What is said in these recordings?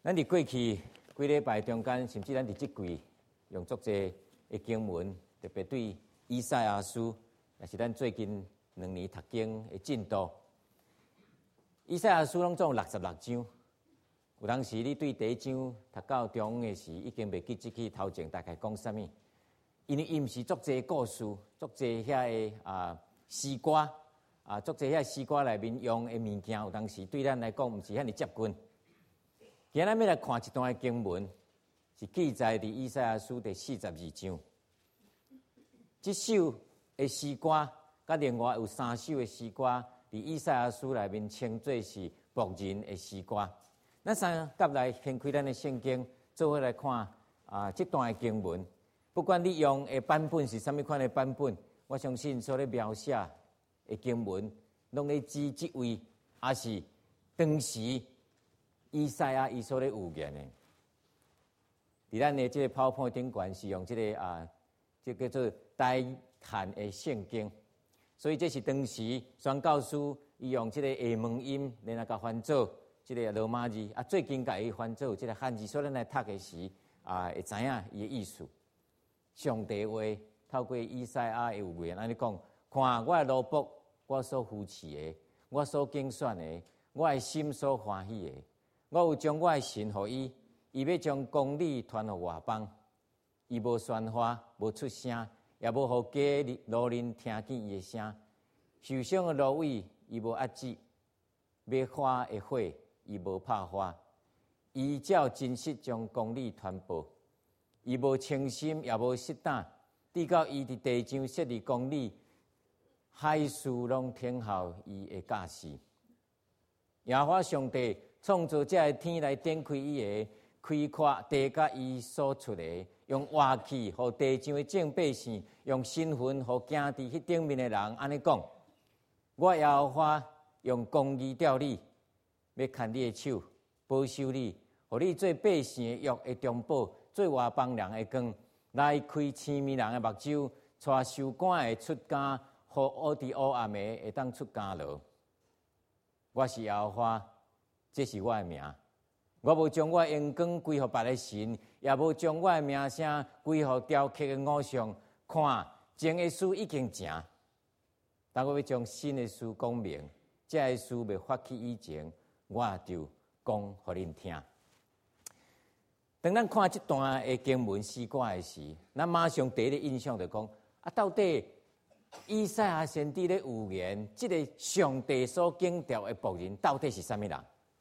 咱伫过去几礼拜中间，甚至咱伫即季用足济的经文，特别对以赛亚书，也是咱最近2年读经的进度。以赛亚书拢总有66章，有当时你对第一章读到中的时，已经袂记即去头前大概讲啥物，因为伊毋是足济故事，足济遐个诗歌足济遐诗歌内面用的物件，有当时对咱来讲毋是遐尼接近。今日要来看一段的经文，是记载伫以赛亚书第42章。这首的诗歌，甲另外有3首的诗歌，伫以赛亚书内面称作是牧人的诗歌。咱三甲来掀开咱的圣经，做伙来看这段的经文。不管你用的版本是啥物款的版本，我相信所咧描写的经文，拢咧指即位，也是当时以赛亚伊所咧预言的。伫咱的这个 PowerPoint 顶端是用这个这叫做待看的圣经，所以这是当时宣教师伊用这个下门音，然后甲翻做这个罗马字最近甲伊翻做这个汉字，所以咱来读的时会知影伊的意思。上帝话透过以赛亚的预言，安尼讲：看我的奴仆，我所扶持的，我所竞选的，我的心所欢喜的。我有将我的神予伊，伊要将公理传予外邦。伊无宣发，无出声，也无互假路人听见伊的声。受伤的芦苇，伊无压制；灭花的火，伊无拍花。伊照真实将公理传播。伊无清心，也无失胆，直到伊伫地上设立公理，海事拢听候伊的驾驶。耶和华上帝创造这天来展开伊个开阔地，甲伊所出的，用活气互地上的众百姓，用身份互行伫迄顶面的人，安尼讲：我耶和华用公义调你，要看你的手，保守你，互你做百姓的约的中保，做外邦人的光，来开青面人的目睭，带受赶的出监，互乌伫黑暗的会当出监牢。我是耶和华，这是我的名。我无将我的荣光归予别个神，也无将我的名声归予雕刻的偶像。看，前的事已经成，当我要将新的事讲明，这个事未发起以前，我就讲互恁听。当咱看这段的经文诗歌的时，咱马上第一个印象就讲：到底以赛亚先知咧预言，这个上帝所敬调的仆人，到底是啥物人？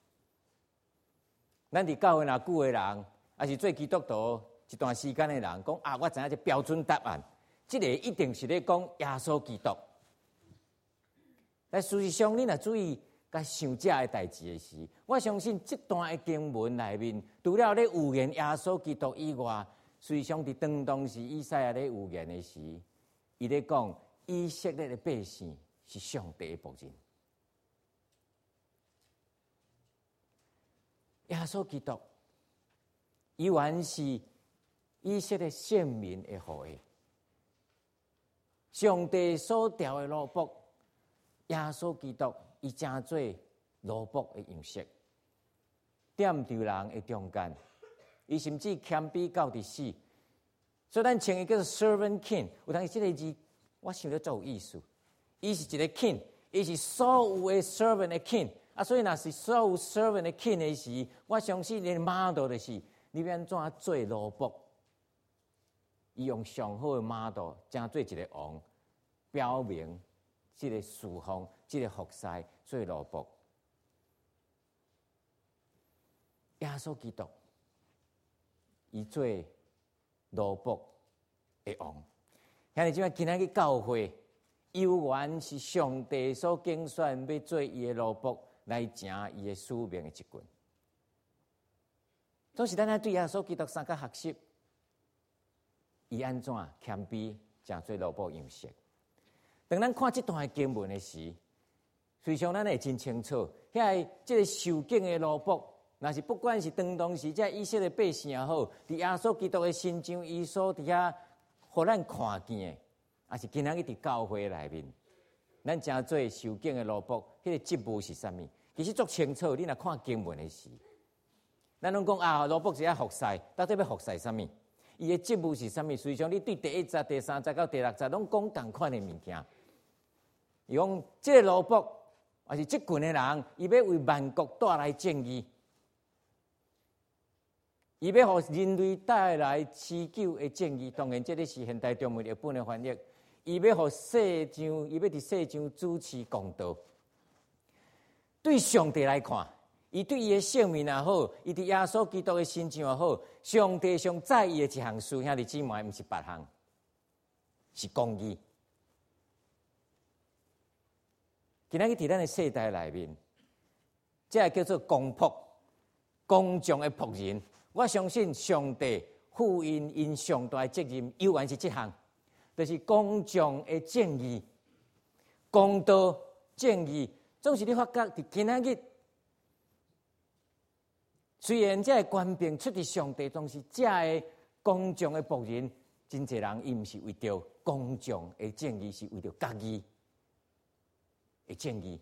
咱伫教会若久的人，也是做基督徒一段时间的人，讲我知影这标准答案，这个一定是咧讲耶稣基督。但事实上，你若注意甲想这的代志的时，我相信这段的经文内面，除了咧预言耶稣基督以外，实际上伫当时以赛亚咧预言的时，伊咧讲以色列的百姓是上帝的仆人。耶稣基督，伊原是以色列圣民的后裔，上帝所调的奴仆，耶稣基督，伊正做奴仆的样式，踮伫人的中间，伊甚至谦卑到伫死，所以咱称伊叫做 servant king。有当时这个字，我想了足有意思，伊是一个 king， 伊是所有的 servant 的 king。所以若是所有 servant 的 king 的时，我相信你的 model 就是你要安怎做奴仆，伊用上好的 model， 正做一个王，表明这个侍奉、这个服侍做奴仆。耶稣基督，伊做奴仆的王。像你即摆今仔日教会，犹原是上帝所拣选，要做伊的奴仆。来成伊的使命的一群，总是咱来对耶稣基督三个学习，伊安怎谦卑，正做奴仆样式。当咱看这段的经文的时，实际上咱会真清楚，遐这个受敬的奴仆，若是不管是当时这以色列百姓也好，伫耶稣基督的心上，伊所伫遐互咱看见的，也是今仔日伫教会内面。咱正做受敬的奴仆，迄个职务是啥物？其实足清楚。你若看经文的时， 咱拢讲啊，萝卜是要服侍，到底要服侍啥物？伊的职务是啥物？实际上，你对第1节、第3节到第6节拢讲同款的物件。伊讲，这个萝卜还是这群的人，伊要为万国带来正义，伊要互人类带来持久的正义。当然，这个是现代中文日本的翻译。伊要互世上，伊要伫世上主持公道。对上帝来看，伊对伊的性命也好，伊对耶稣基督的身上也好，上帝上在意的一项事，兄弟姊妹，毋是别项，是公义。今仔日伫咱的世代内面，这叫做公仆，公众的仆人。我相信上帝赋予因上大的责任，犹原是这项，就是公众的正义、公道、正义。总是你发觉伫今仔日，虽然这个官兵出伫上帝，但是这个公众的仆人，真侪人伊毋是为着公众的正义，是为着家己的正义。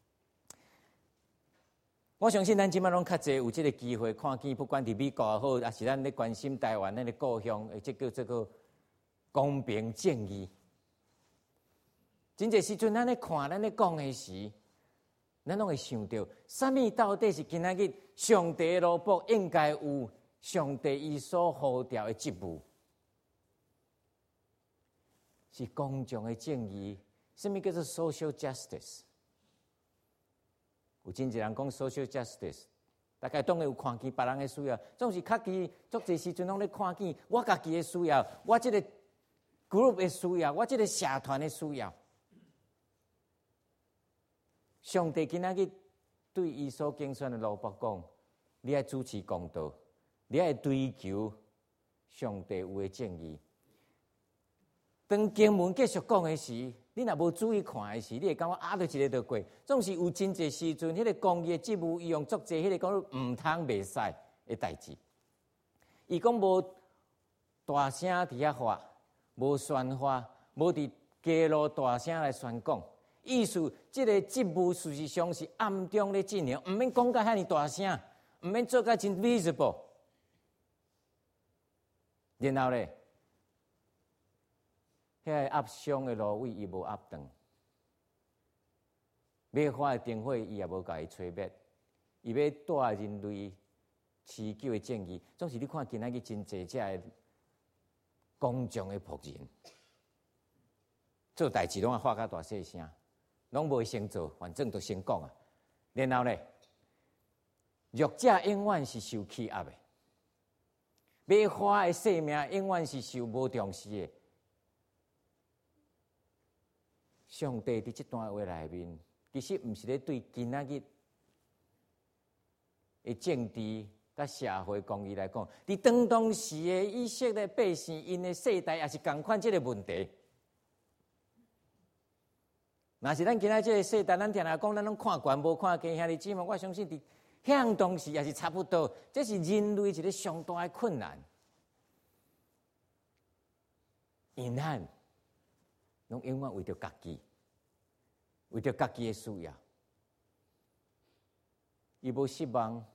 我相信咱即摆拢较侪有即个机会看见，不管伫美国也好，也是咱咧关心台湾咱的故乡，即叫做个公平正义。真侪时阵，咱咧看，咱咧讲的时，咱拢会想到，啥物到底是今仔日上帝的萝卜应该有上帝伊所呼召的职务，是公众的正义。什么叫做 social justice？ 有真侪人讲 social justice， 大概当然有看见别人的需要，总是较期足侪时阵拢咧看见我家己的需要，我这个 group 的需要，我这个社团的需要。上帝今仔日对伊所竞选的萝卜讲：你要主持公道，你要追求上帝有的正义。当经文继续讲的时，你若无注意看的时，你会感觉啊，就一个就过。总是有真侪时阵，迄个公义的职务，伊用作侪迄个讲毋通袂使的代志。伊讲无大声伫遐发，无宣发，无伫街路大声来宣讲。意思，即个职务事实上是暗中咧进行，毋免讲甲遐尼大声，毋免做甲真 visible。然后咧。遐个压伤的芦苇，伊无压断；灭火的灯火，伊也无甲伊吹灭。伊要带人类持久的正义。总是你看今仔日真侪只的公众的仆人，做代志拢要发较大细声，拢无先做，反正就先讲啊。然后咧，弱者永远是受欺压的，灭火的性命永远是受无重视的。上帝伫这段话内面，其实毋是咧对今仔日的政治甲社会公义来讲，伫当时的以色列百姓，因的世代也是共款这个问题。若是咱今仔这个世代，咱听来讲，咱拢看悬无看低，兄弟姊妹，我相信伫向当时也是差不多。这是人类一个上大的困难，因咱拢永远为着家己，为着家己的需要，伊无失望，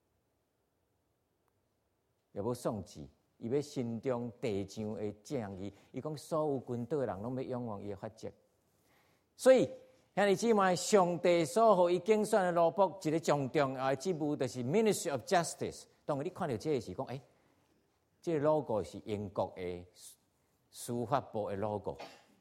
也无丧志，伊要心中地上的正义。伊讲所有军队的人拢要仰望伊的法则。所以兄弟姊妹，上帝所予伊竞选的萝卜，一个重要的职务就是 Ministry of Justice。当你看到这个时，讲这个 logo 是英国的司法部的 logo。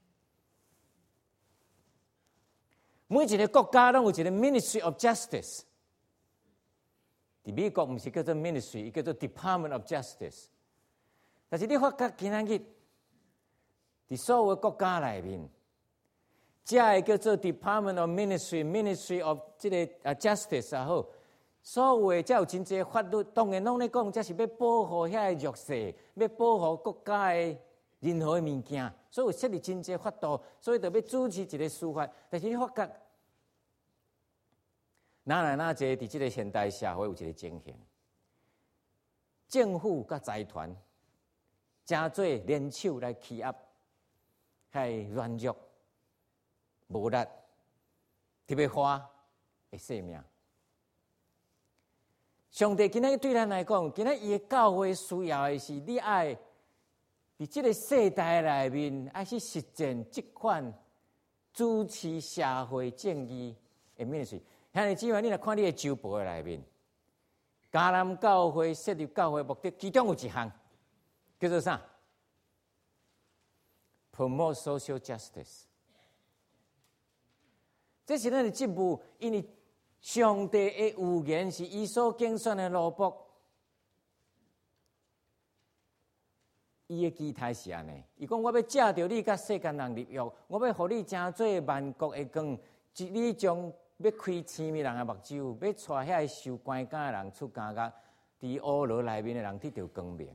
每一个国家拢有一个 Ministry of Justice。伫美国毋是叫做 Ministry， 伊叫做 Department of Justice。但是你发觉今仔日，伫所有的国家内面，这个叫做 Department of Ministry of 这个Justice 也好，所有的才有真侪法律，当然拢咧讲，这是要保护遐个弱势，要保护国家的任何的物件，所以有设立真侪法度，所以就要主持一个司法。但是你发觉，哪来哪侪伫这个现代社会有一个情形，政府甲财团真做联手来欺压，还软弱、无力，特别花的性命。 上帝今仔对咱来讲，今仔伊的教会需要的是你爱伫这个世代内面，爱去实践这款主持社会正义的ministry。兄弟姊妹，你来看你的周报内面，迦南教会设立教会目的，其中有一项叫做啥 ？Promote social justice。这是咱的职务，因为上帝的预言是伊所竞选的罗卜。伊的期待是安尼，伊讲我要借着你甲世间人立约，我要互你成做万国的光，你将要开千米人的目睭，要带遐受关监的人出监狱，伫乌罗内面的人得到光明。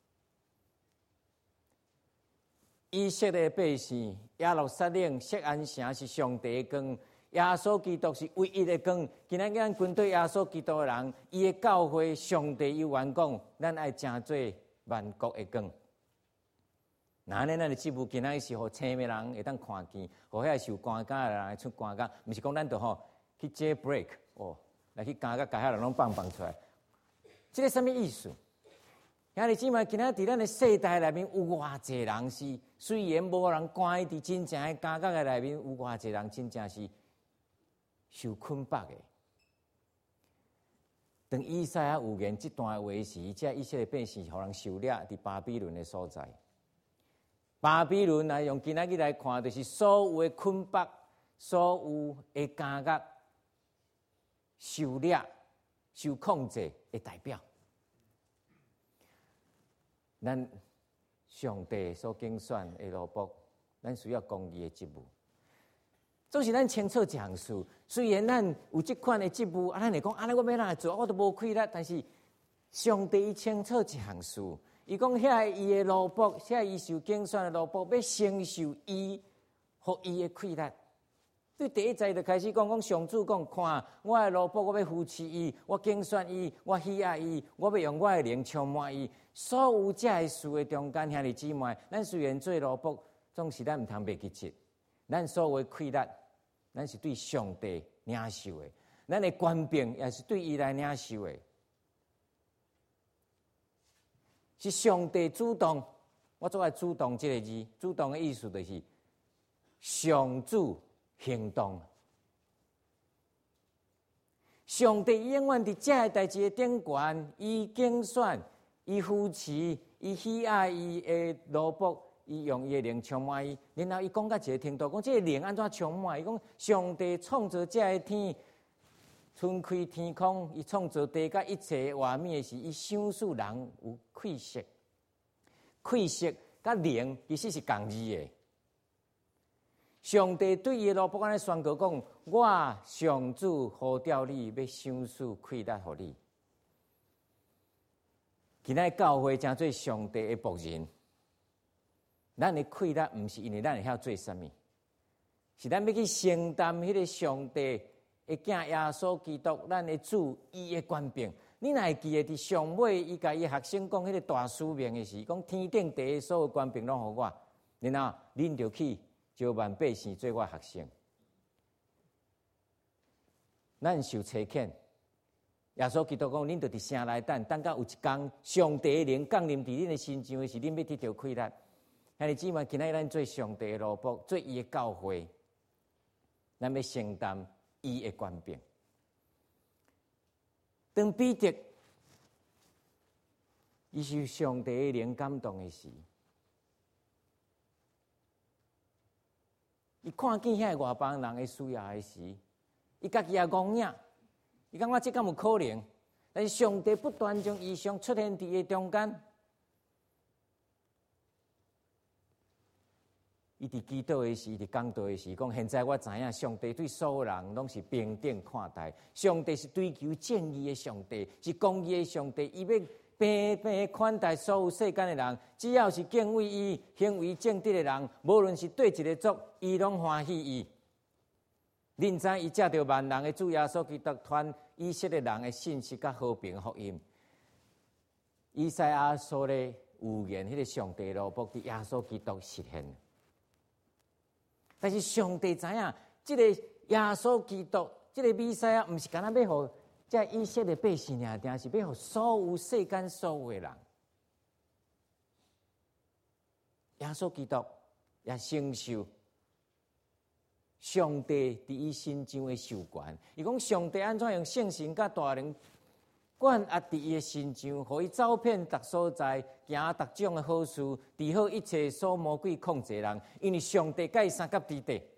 以色列百姓，耶路撒冷、锡安城是上帝的光。耶稣基督是唯一的光。今仔咱军队耶稣基督的人，伊的教会，上帝有愿讲，咱爱成做万国的光。那呢，咱的职务今仔是互青的人会当看见，互遐受关监的人出关监，毋是讲咱就去 jailbreak 来去监狱，甲遐人拢放出来。这个什么意思？兄弟姊妹，今仔伫咱的世代内面有偌济人是，虽然无人关伫真正的监狱的内面，有偌济人真正是受捆绑的。当以赛亚预言这段话时，这以色列百姓互人收掠伫巴比伦的所在。巴比伦来用今仔日来看，就是所有的捆绑、所有的监狱、受掠、受控制的代表。咱上帝所竞选的罗卜，咱需要公义的职务。总是咱清楚一项事，虽然咱有这款的职务，咱会讲安尼我要哪来做，我都无亏力。但是上帝清楚一项事，伊讲遐伊的罗卜，遐伊受竞选的罗卜，要承受伊和伊的亏力。对第一节就开始讲上主讲，看我的罗卜，我要扶持伊，我竞选伊，我喜爱伊，我要用我的灵充满伊。所有这些事的中间，兄弟姊妹，咱虽然做罗卜，总是咱毋通袂记切。咱所有的亏力，咱是对上帝领受的；咱的官兵也是对伊来领受的。是上帝主动，我做爱主动这个字，主动的意思就是上主行动。上帝永远伫这个代志的顶悬，伊竞选，伊扶持，伊喜爱伊的罗卜。伊用伊的灵充满伊，然后伊讲到一个程度，讲这个灵安怎充满？伊讲上帝创造这个天，春开天空，伊创造地甲一切画面的时，伊想使人有气息，气息甲灵其实是共字的。上帝对伊的罗卜安尼宣告讲：我上主呼召你，要想使气力互你。今仔教会诚做上帝的仆人。咱的气力毋是因为咱会晓做啥物，是咱要去承担迄个上帝的囝耶稣基督，咱的主伊的权柄。你若会记得伫上尾，伊甲伊学生讲迄个大使命的时，讲天顶地的所有权柄拢互我，然后恁就去招万百姓做我学生。咱受差遣，耶稣基督讲，恁就伫城内等到有一天，上帝的灵降临伫恁的身上的时，恁要得到气力。兄弟姊妹，今仔咱做上帝的罗卜，做伊的教会，咱要承担伊的权柄。当彼得伊受上帝的灵感动的时，伊看见遐外邦人的需要的时，伊家己也戆硬，伊讲我这敢有可能？但是上帝不断将异象出现伫伊中间。伊伫祈祷的时，伊伫讲道的时，讲现在我知影，上帝对所有人拢是平等看待。上帝是追求正义的上帝，是公义的上帝。伊要平平款待所有世间的人，只要是敬畏伊、行为正直的人，无论是对一个族，伊拢欢喜伊。认知伊借着万人的主耶稣基督传以色列人的信息甲和平福音。以赛亚所咧预言，迄个上帝罗卜伫耶稣基督实现。但是上帝知影，这个耶稣基督，这个弥赛亚，毋是干那要互这以色列百姓定定是要互所有世间所有的人，耶稣基督也承受上帝伫伊身上的受权。伊讲上帝安怎用圣神甲大能管压伫伊的身上，互伊走遍逐所在，行逐种的好事，治好一切所魔鬼控制人。因为上帝甲伊三甲伫地，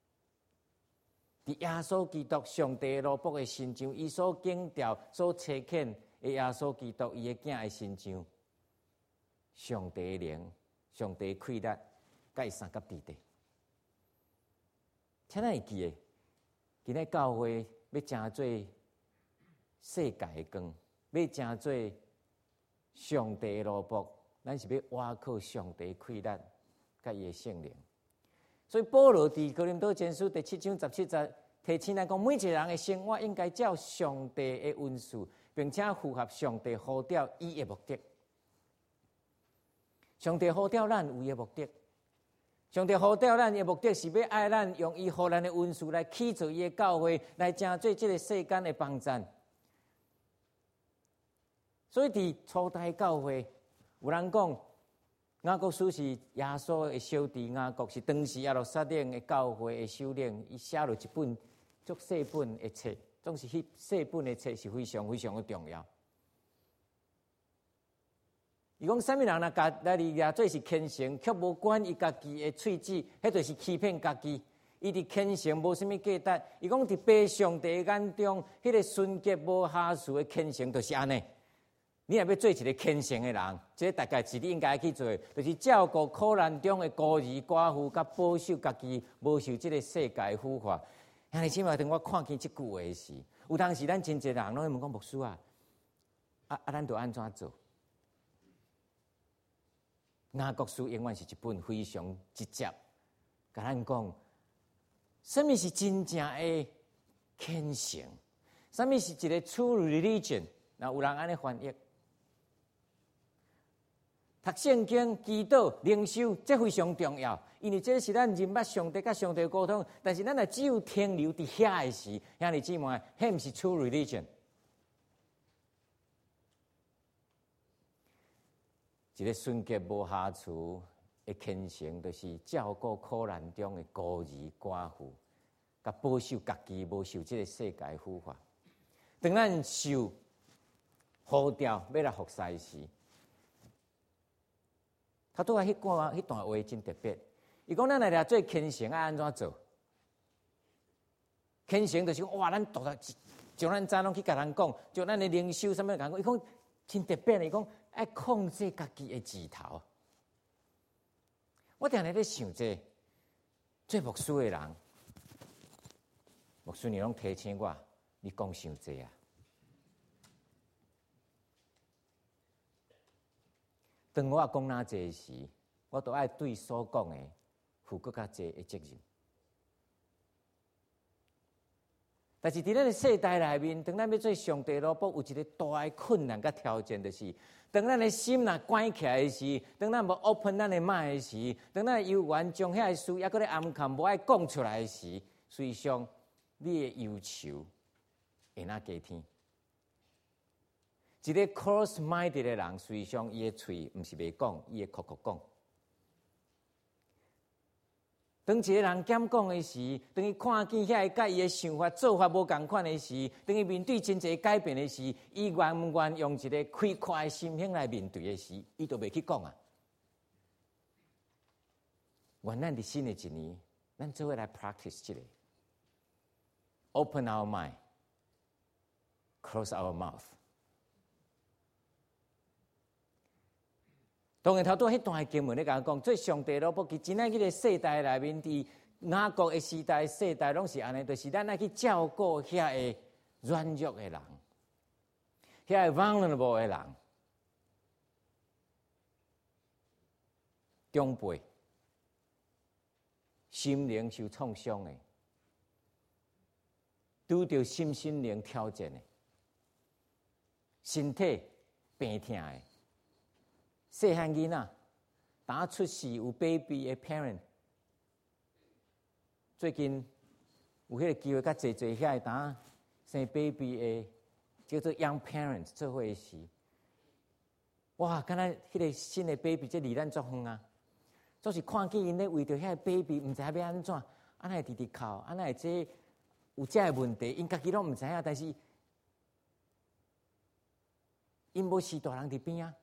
伫耶稣基督上帝的罗卜的身上，伊所敬调、所差遣的耶稣基督伊的囝的身上，上帝的灵、上帝的气力，甲伊三甲伫地。请咱会记诶，今日教会要成做世界的光，要成做上帝的罗卜，咱是要倚靠上帝的气力，甲伊的圣灵。所以保罗伫哥林多前书第7章17节提醒咱讲，每一个人的生活应该照上帝的温数，并且符合上帝呼召伊的目的。上帝呼召咱有伊的目的。上帝呼召咱的目的是要爱咱，用伊互咱的温数来起造伊的教会，来成做这个世间的帮赞。所以伫初代教会，有人讲雅各书是耶稣的小弟，雅各是当时耶路撒冷的教会的首领，伊写了一本足细本的册，总是迄细本的册是非常非常的重要。伊讲，啥物人若家来掠做是虔诚，却无管伊家己的喙齿，迄就是欺骗家己。伊伫虔诚无啥物价值。伊讲，伫被上帝眼中，迄个纯洁无瑕疵的虔诚，就是安尼。你若要做一个虔诚的人，这大概是你应该去做的，就是照顾苦难中的孤儿寡妇，甲保守家己无受这个世界腐化。兄弟姊妹，当我看见这句话时，有当时咱真侪人拢会问讲，牧师啊，咱着安怎做？雅各书永远是一本非常直接，甲咱讲，什么是真正的虔诚？什么是一个 true religion？ 那有人安尼翻译。读圣经、祈祷、灵修，这非常重要，因为这是咱认捌上帝甲上帝的沟通。但是咱若只有停留伫遐的时，兄弟姊妹，迄毋是 true religion。一个纯洁无瑕疵的虔诚，就是照顾苦难中的孤儿寡妇，甲保守家己无受这个世界腐化。当咱受呼召要来服侍时，他拄仔迄段话真特别。伊讲咱来做虔诚爱安怎做？虔诚就是讲哇，咱独特就咱早拢去甲人讲，就咱的灵修什么甲人讲。伊讲真特别，伊讲。爱控制家己的指头。我定定咧想这做牧师的人，牧师你拢提醒我，你讲伤济啊！当我讲哪济时，我都爱对所讲的负更较济的责任。但是伫咱的世代内面，当咱要做上帝罗卜，有一个大的困难甲挑战，就是当咱的心若关起来的时，当咱无 open 咱的mind的时，当咱犹原将遐个事抑搁咧暗藏无爱讲出来的时，实际上你的忧愁会哪加添？一个 cross-minded 的人，实际上伊的嘴毋是袂讲，伊会哭哭讲。当一个人减讲的时，当伊看见遐个甲伊的想法、做法无共款的时，当伊面对真侪改变的时，伊愿毋愿用一个开阔的心胸来面对的时，伊都袂去讲啊。愿咱伫新的一年，咱做伙来 practice 这个 ，open our mind, close our mouth。当然，头拄迄段经文咧讲，做上帝罗卜，其真爱迄个世代内面，伫雅各的时代、世代拢是安尼，就是咱爱去照顾遐个软弱的人，遐个 vulnerable 的人，长辈，心灵受创伤的，拄着心灵挑战的，身体病痛的。细汉囡仔打出世有 baby 的 parent， 最近有迄个机会，较侪遐个打生 baby 的叫做 young parents 做伙时，哇，敢若迄个新的 baby 这离咱足远啊！总是看见因咧为着遐个 baby， 毋知影要安怎，安尼直直哭，安尼这有这个问题，因家己拢毋知影，但是因无是大人伫边啊，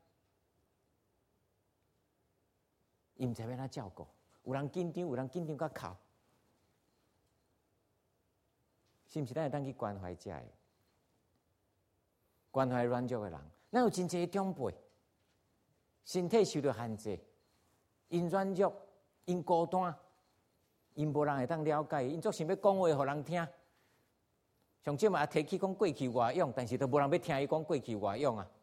因毋知要安怎照顾，有人紧张，有人紧张甲哭，是毋是？咱会当去关怀这个？关怀软弱的人，咱有真侪长辈，身体受到限制，因软弱，因孤单，因无人会当了解，因总想要讲话互人听。上少嘛也提起讲过去外勇，但是都无人要听伊讲过去外勇啊。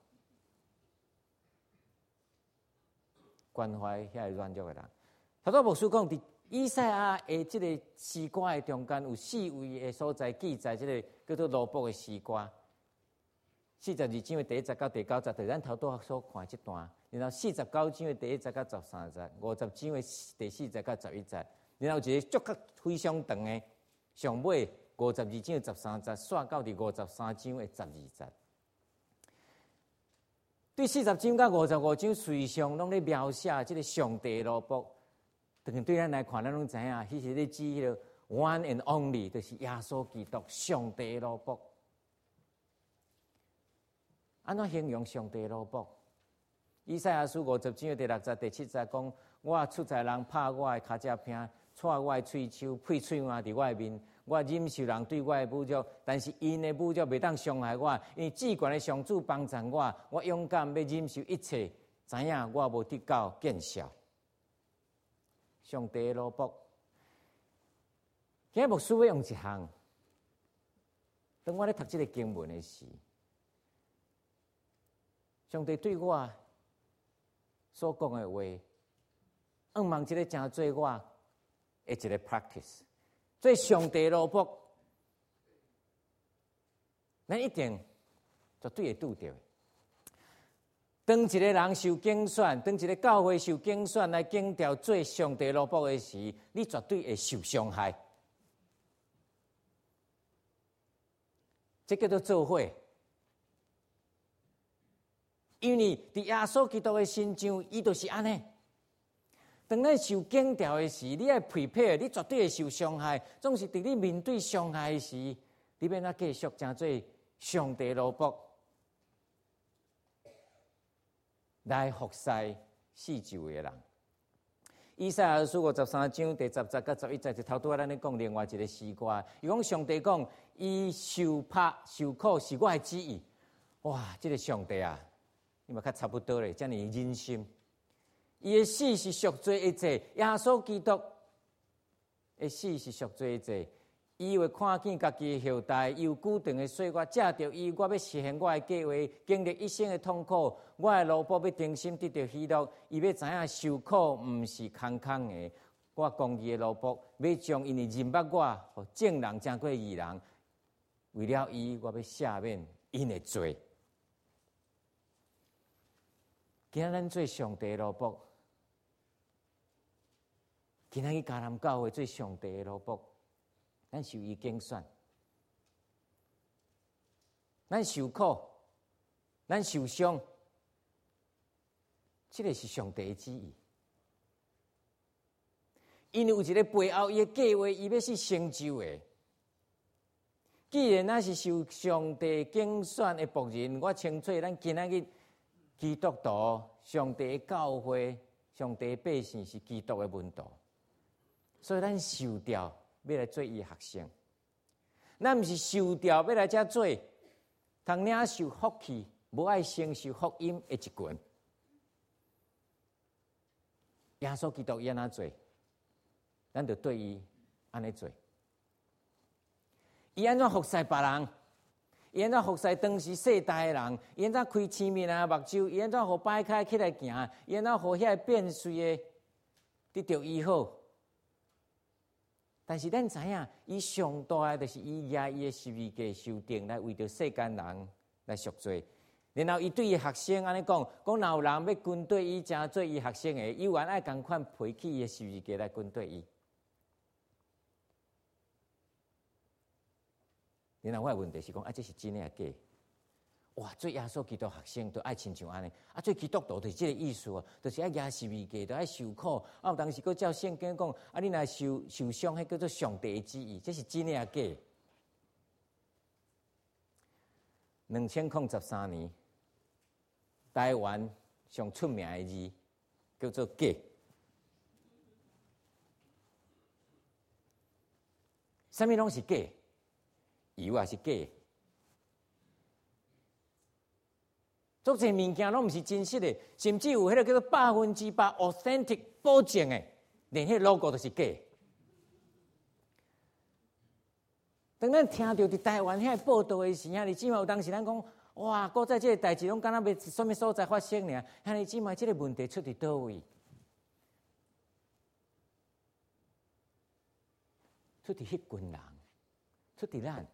关怀遐个软弱的人，头拄牧师讲，伫以赛亚的即个诗歌的中间有4位的所在记载，即个叫做罗卜的诗歌。42章的第1节到第9节，就是咱头拄所看即段。然后49章的第1節到13節，50章的第4節到11節，然後一個足較非常長的，上尾52章的13節，刷到第53章的12節。對40章到55章，隨上攏咧描寫即個上帝的羅卜，但是對咱來看，咱攏知影，迄是咧指迄個 one and only，就是耶穌基督上帝的羅卜。安怎形容上帝的羅卜？以賽亞書50章第6節、第7節講：我出在人拍我的腳趾柄，踹我的喙鬚，配喙換佇我的面。我忍受人對我的侮辱，但是因的侮辱袂當傷害我，因為至高的上主幫助我。我勇敢要忍受一切，知影我無得到見效。上帝的羅卜，今日牧師要用一項，當我咧讀這個經文的時，上帝對我所講的話，希望這個真做我的一個 practice， 做上帝的羅卜，咱一定絕對會拄到。當一個人受競選，當一個教會受競選來競調做上帝羅卜的時，你絕對會受傷害。這叫做做伙。因為佇耶穌基督的身上，伊就是安尼。當咱受警調的時，你要 prepare， 你絕對會受傷害。總是佇你面對傷害的時，你要哪繼續成做上帝羅卜來服侍四周的人。以賽亞書53章第10節到11節，就頭拄咱咧講另外一個詩歌。伊講上帝講，伊受拍受苦是我的旨意。哇，這個上帝啊！你嘛較差不多咧，遮爾忍心。伊的死是贖罪一切，耶穌基督的死是贖罪一切。伊會看見家己的後代，有固定的歲月，借着伊，我要實現我的計劃，經歷一生的痛苦，我的羅卜要定心得到喜樂。伊要知影受苦毋是空空的，我公義的羅卜要將因的認捌我，互正人正過義人。為了伊，我要赦免因的罪。今仔咱做上帝的羅卜，今仔去迦南教會做上帝的羅卜，咱受伊競選，咱受苦，咱受傷，這個是上帝的旨意。因為有一個背後伊的計劃，伊要是成就的。既然咱是受上帝競選的僕人，我清楚咱今仔日基督徒、上帝的教會、上帝的百姓是基督的門徒，所以咱受調要來做伊學生。咱毋是受調要來遮做，通領受福氣，無愛承受福音的一群。耶穌基督伊安怎做，咱就對伊安尼做。伊安怎服侍別人？伊安怎服侍當時世代的人？伊安怎開生命啊目睭？伊安怎互擺開起來行？伊安怎互遐變碎的得到醫好？但是咱知影，伊上大的就是伊拿伊的十字架受定來為着世間人來贖罪。然後伊對伊學生安尼講，若有人要跟對伊，誠做伊學生的，伊原愛共款背起伊的十字架來跟對伊。然後我的問題是講，這是真的假？ 哇，做耶稣基督学生都爱亲像安尼，啊，做基督徒就是这个意思哦，就是爱亚十字架，都爱受苦。啊，有当时佫照圣经讲，啊，你若受伤，迄叫做上帝的旨意，这是真诶啊假？2013年，台湾上出名的字叫做假，啥物拢是假，油也是假。足侪物件拢毋是真实的，甚至有迄个叫做100%authentic 保证的，连迄 logo 都是假。当咱听到伫台湾遐报道的时候，你姊妹有当时咱讲，哇，搁在即个代志拢敢若要什么所在发生呢？遐你姊妹，即个问题出伫倒位？出伫迄群人，出伫咱。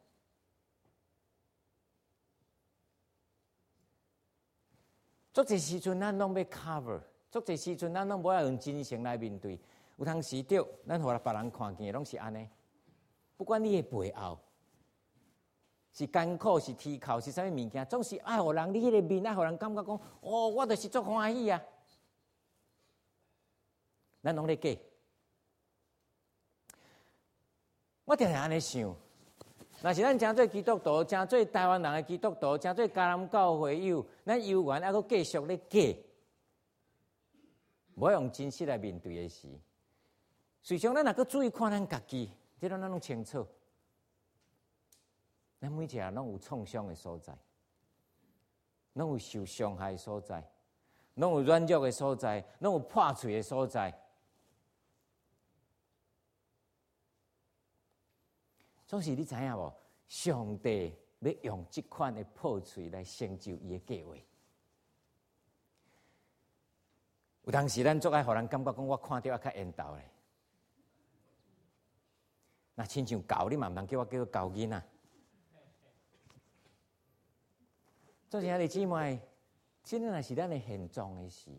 足侪时阵，咱拢要 cover； 足侪时阵，咱拢无要用真诚来面对。有当时对，咱互别人看见拢是安尼。不管你的背后是艰苦、是啼哭、是啥物物件，总是爱互人你迄个面，爱互人感觉讲，哦，我就是足欢喜啊！咱拢咧假。我常常安尼想。若是咱真做基督徒，真做台湾人的基督徒，真做迦南教会友，咱犹原还佫继续咧假，无用真实来面对的时，随上咱若佫注意看咱家己，这咱拢清楚。咱每一个人拢有创伤的所在，拢有受伤害的所在，拢有软弱的所在，拢有破碎的所在。总是你知影无？上帝要用这款的破碎来成就伊的计划。有当时咱足爱互人感觉讲，我看到较缘投咧。那亲像狗，你嘛毋通叫我狗囡仔。做兄弟姊妹，真正若是咱的现状的时，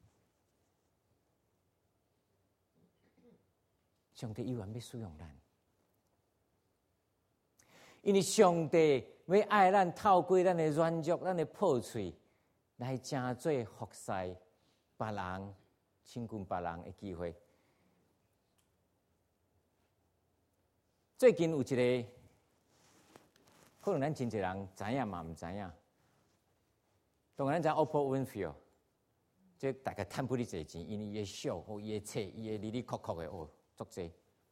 上帝依然要使用咱。因为上帝要爱咱，透过咱的软弱、咱的破碎，来真做服侍别人、亲近别人的机会。最近有一个，可能咱真侪人知影嘛，毋知影。当然，咱知 Oprah Winfrey， 即大家趁不哩侪钱，因为伊的show、伊的册、伊的哩哩哭哭的足侪。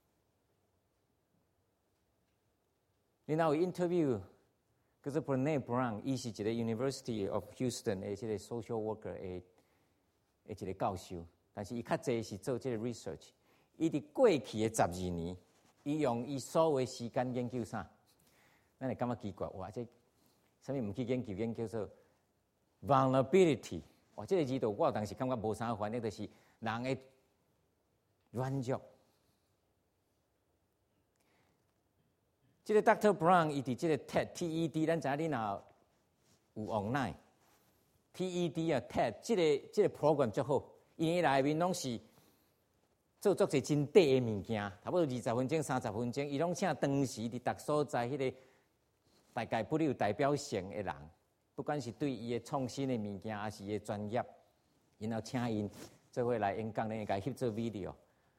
然后有 interview， 叫做 Brené Brown， 伊是一个 University of Houston 的这个 social worker 的一个教授，但是伊较侪是做这个 research。伊伫过去的12年，伊用伊所有的时间研究啥？咱会感觉奇怪，哇！这啥物毋去研究做 vulnerability， 哇！这个字度我有当时感觉无啥翻译，就是人的软弱。这个 Dr. Brown 伊伫这个 TED， 咱知影你若有 online TED 啊 TED， 这个 program 足好，因为内面拢是做足侪真短的物件，差不多20分钟、30分钟，伊拢请当时伫逐所在迄个大概不有代表性的人，不管是对伊的创新的物件，还是伊的专业，然后请因做伙来演讲，咱会甲翕做 video。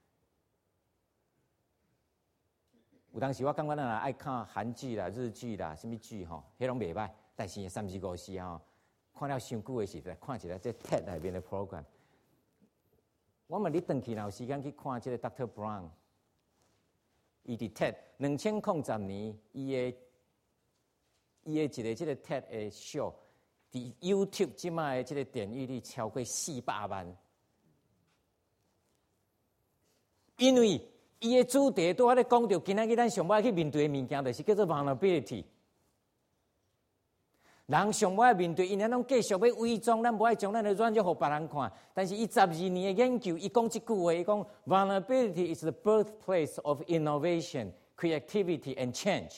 有当时我感觉咱爱看韩剧啦、日剧啦、什么剧吼，迄拢袂歹。但是3、4、5时吼，看了伤久的时阵，看一下这 TED 内面的 program。我问你，回去若有时间去看这个 Dr. Brown， 伊伫 TED 2010年，伊的一个这个 TED 的 show， 伫 YouTube 即卖的这个点阅率超过400万，因为伊的主题拄仔咧讲到，今仔日咱上尾去面对的物件，就是叫做 vulnerability。人上尾面对，因咱拢继续要伪装，咱无爱将咱的软弱互别人看。但是伊12年的研究，伊讲一句话，伊讲 vulnerability is the birthplace of innovation, creativity and change。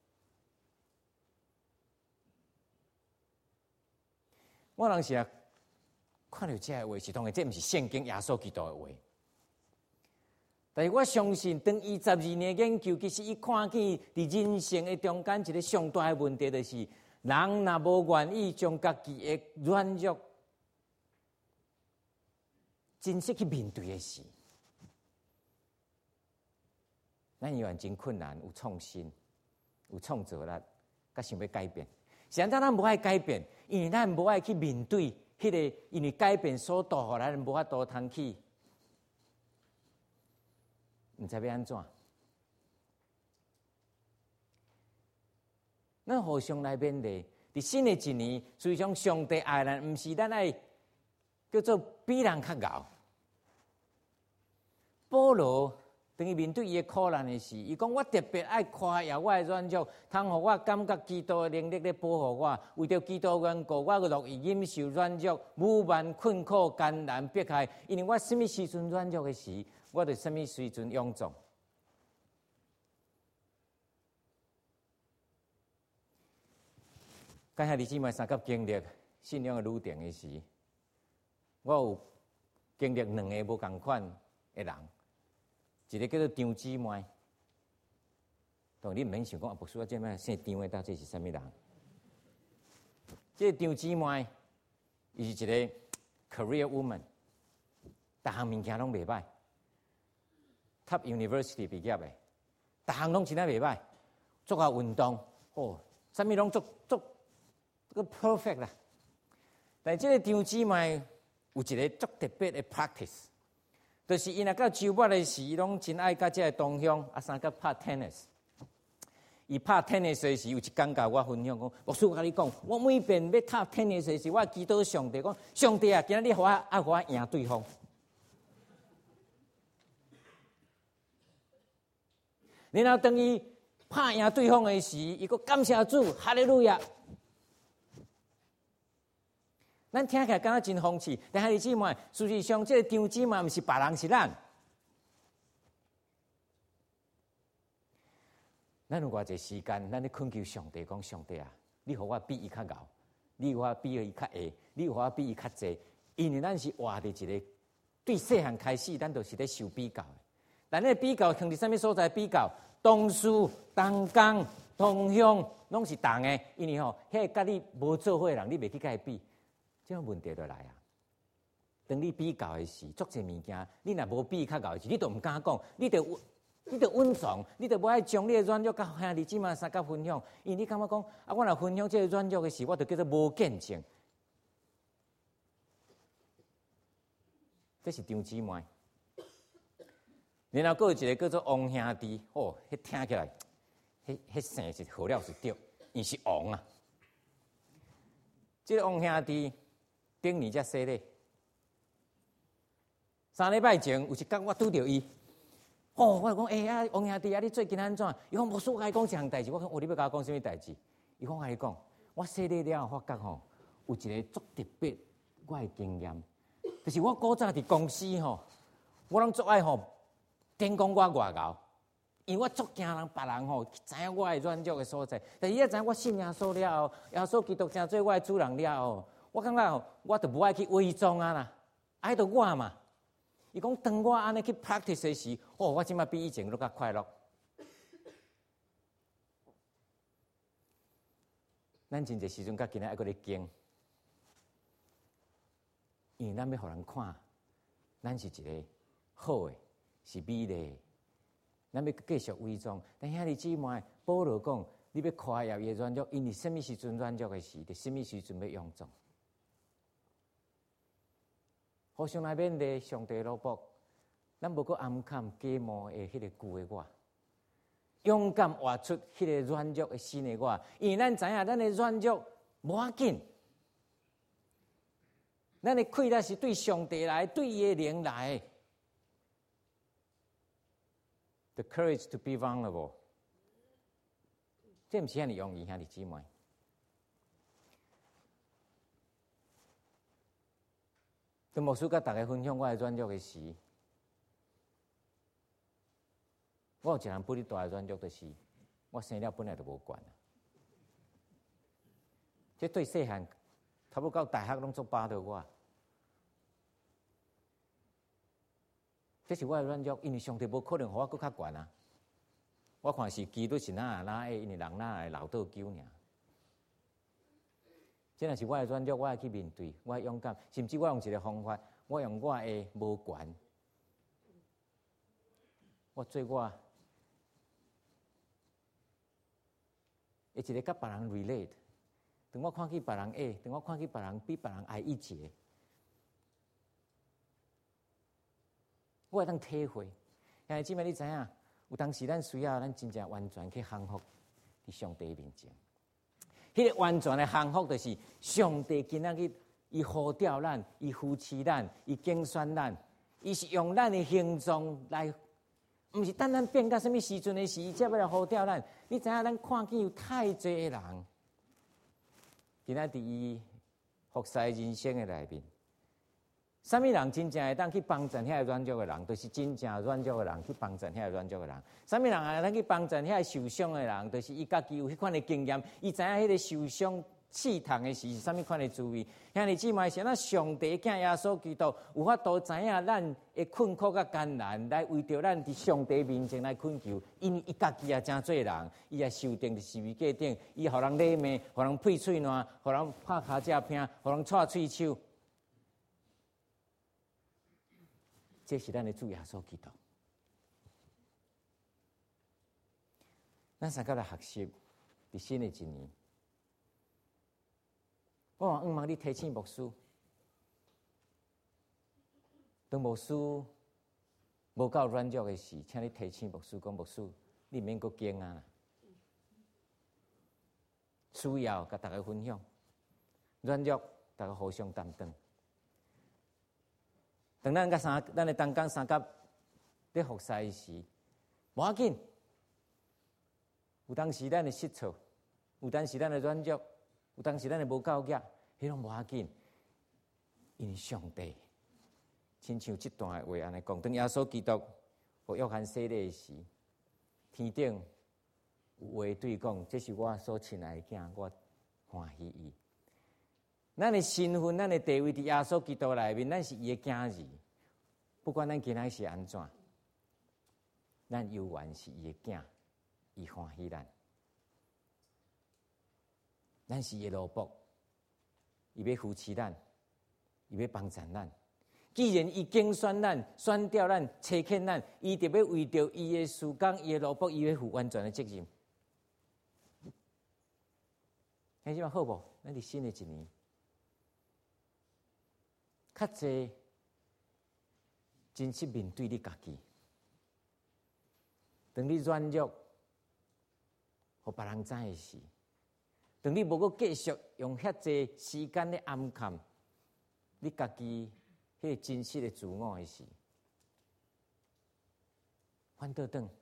我当时看到这个话，是当然这毋是圣经耶稣基督的话。但是我相信，当伊12年研究，其实伊看见伫人生的中间一个上大的问题，就是人若无愿意将家己的软弱真实去面对的时，咱依然真困难，有创新，有创造力，甲想要改变。现在咱无爱改变，因为咱无爱去面对迄个因为改变所导，互咱无法度通去，毋知要安怎。咱互相来面对，伫新的一年，虽然上帝爱咱，毋是咱爱叫做比人较敖。保罗当伊面对伊的苦难的时，伊讲：我特别爱夸耀我的软弱，通互我感觉基督的能力咧保护我。为着基督缘故，我乐意忍受软弱、无万困苦、艰难、迫害。因为我什么时阵软弱的时，我就什么时阵勇壮。感谢你姊妹三甲经历信仰的旅程的时，我有经历两个无同款的人，一个叫做张姊妹。当你毋免想讲，牧师我这摆姓张的，到底是啥物人？这张姊妹，伊是一个 career woman， 逐项物件拢袂歹 ，Top University 毕业的，逐项拢真啊袂歹，做下运动，啥物拢做个 perfect 啦。但这个张姊妹有一个足特别的 practice， 就是伊若到周末的时，拢真爱甲这个同乡三个拍 tennis。伊拍 tennis 的时，有一天甲我分享讲，牧师我甲你讲，我每遍要踢 tennis 的时，我祈祷上帝讲，上帝啊，今仔日互我赢对方。然后当伊拍赢对方的时，伊个感谢主，哈利路亚。咱听起来敢若真风趣，但是姊妹，事实上，这个张姊妹毋是别人，是咱。咱有偌济时间，咱咧恳求上帝讲：上帝啊，你互我比伊较敖，你互我比伊较下，你互我比伊较济。因为咱是活伫一个对细汉开始，咱就是咧受比较的。但咧比较，向伫啥物所在比较？同事、同工、同乡，拢是同的。因为迄个甲你无做伙的人，你袂去甲伊比。这种问题就来啊！当你比较的时，足侪物件，你若无比较敖的时，你都毋敢讲，你就稳重，你就无爱将你的软弱甲兄弟姊妹三甲分享，因为你感觉讲啊，我若分享这个软弱的时，我就叫做无见证。这是张姊妹，然后还有一个叫做王兄弟，迄听起来，迄姓是好了是对，伊是王啊。这个王兄弟。顶年才生咧，3礼拜前有一天我拄着伊，我讲王兄弟啊，你最近安怎？伊讲牧师，我甲你讲一项代志。我讲你要甲我讲什么代志？伊讲我甲你讲，我生咧了后发觉有一个足特别我的经验，就是我古早伫公司我拢足爱展讲我外貌，因为我足惊人别人知影我的软弱的所在。但是伊知影我信耶稣了后，耶稣基督成做我的主人了后。我感觉我就无爱去伪装啊啦，爱着我嘛。伊讲当我安尼去 practice 的时，我即摆比以前都较快乐。咱真侪时阵，甲今日还阁咧惊，因为咱要互人看，咱是一个好的，是美丽的。咱要继续伪装，但兄弟姊妹，保罗讲，你要夸耀伊的软弱，因为什么时阵软弱的时，就什么时阵要勇壮。互相来面对上帝罗卜，咱无搁暗藏假冒的迄个旧的我，勇敢活出迄个软弱的新的我。因为咱知影，咱的软弱无要紧，咱的快乐是对上帝来，对伊的灵来。The courage to be vulnerable， 这毋是遐尼容易，兄弟姊妹。当牧师甲大家分享我的软弱的时，我有一项不哩大的软弱，就是我生了本来就无悬啊。这对细汉，差不多到大学拢做巴着我。这是我的软弱，因为上帝无可能互我搁较悬啊。我看是基督是哪的，因为人哪的老倒求尔。 这若是我的软弱，我要去面对，我要勇敢，甚至我用一个方法，我用我的无权，我做我一个甲别人 relate。当我看见别人爱，当我看见别人比别人爱一截，我会当体会。因为姊妹，你知影，有当时咱需要咱真正完全去降服伫上帝面前。迄个完全的降服，就是上帝今仔日伊呼召咱，伊扶持咱，伊竞选咱，伊是用咱的形状来，毋是单单变到什么时阵的时，伊才要来呼召咱。你知影，咱看见有太侪的人，今仔伫伊服侍人生的内面。什么人真正会当去帮助遐个软弱的人，就是真正软弱的人去帮助遐个软弱的人。什么人会当去帮助遐个受伤的人，就是伊家己有迄款的经验，伊知影迄个受伤刺痛的是什么款的滋味。兄弟姊妹，是咱上帝囝耶稣基督有法度知影咱的困苦甲艰难，来为着咱伫上帝面前来恳求，因为伊家己也真做人，伊也受定伫十字架顶，伊互人勒骂，互人配喙烂，互人拍骹只拼，互人踹喙手。这是咱的主耶稣基督。咱三个来学习，伫新的一年，我望你提醒牧师，当牧师无够软弱的时，请你提醒牧师讲：牧师，你免阁惊啊！需要甲大家分享，软弱大家互相担当。当咱的当工三甲咧服侍时，无要紧。有当时咱的失措，有当时咱的软弱，有当时咱的无够格，迄拢无要紧。因为上帝，亲像这段的话安尼讲，当耶稣基督互约翰洗礼时，天顶有话对讲：这是我所亲爱的囝，我欢喜伊。咱的身份、咱的地位伫耶稣基督内面，咱是伊的囝儿。不管咱今仔是安怎，咱犹原是伊的囝，伊欢喜咱。咱是伊的奴仆，伊要扶持咱，伊要帮助咱。既然伊竞选咱、选调咱、差遣咱，伊就要为着伊的事工、伊的奴仆，伊要负完全的责任。看即嘛好无？咱伫新的一年。较侪真实面对你家己，当你软弱，互别人知的时，当你无阁继续用遐侪时间咧暗藏你家己迄个真实的自我的时，反倒转，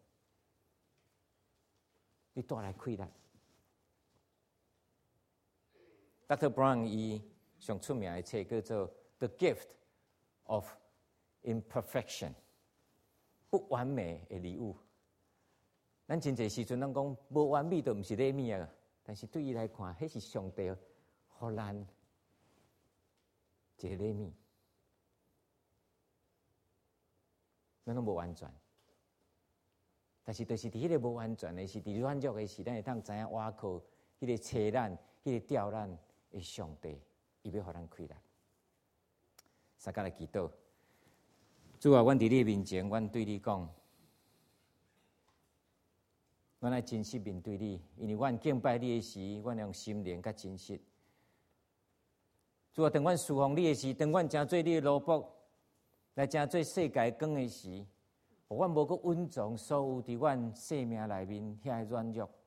你带来溃烂。Dr. Brown 伊上出名的册叫做《The Gift of Imperfection》，不完美的礼物。咱真侪时阵，咱讲无完美，就毋是礼物啊。但是对伊来看，迄是上帝互咱一个礼物。咱拢无完全，但是就是伫迄个无完全的是伫软弱的时，咱会当知影倚靠迄个找咱、迄个调咱的上帝，伊要互咱开力。三甲来祈祷，主啊，阮伫你面前，阮对你讲，阮来真实面对你，因为阮敬拜你的时，阮用心灵甲真实。主啊，当阮侍奉你的时，当阮诚做你的奴仆，来诚做世界光的时，互阮无阁稳重所有伫阮生命内面遐个软弱。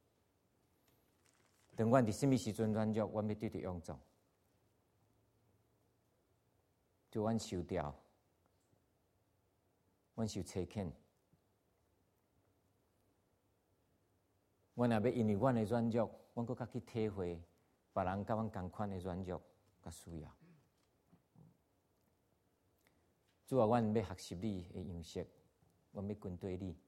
当阮伫什么时阵软弱，阮要对着勇壮。就阮受调，阮受差遣，阮若要因为阮的软弱，阮搁较去体会别人甲阮同款的软弱甲需要。主啊，阮要学习你的样式，阮要跟对你。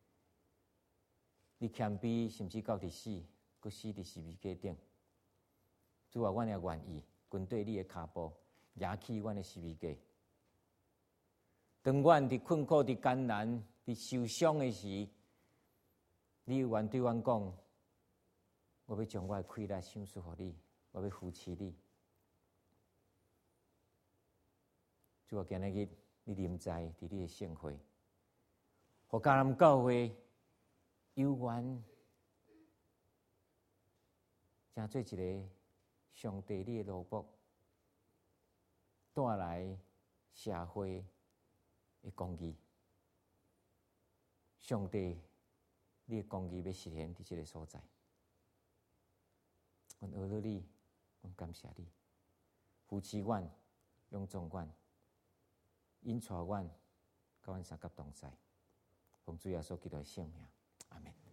你谦卑，甚至到伫死，搁死伫十字架顶。主啊，阮也愿意跟对你的脚步。举起阮的十字架，当阮伫困苦、伫艰难、伫受伤的时，你愿对阮讲：我要将我的快乐赏赐予你， 我要扶持你。主啊，今日你临在伫你的圣会，互迦南教会有缘，成做一个上帝你的奴仆，带来社会的公义。上帝，你的公义要实现伫这个所在。阮学了你，阮感谢你，扶持阮，用纵阮，引带阮，甲阮三甲同在，奉主耶稣基督的圣名，阿门。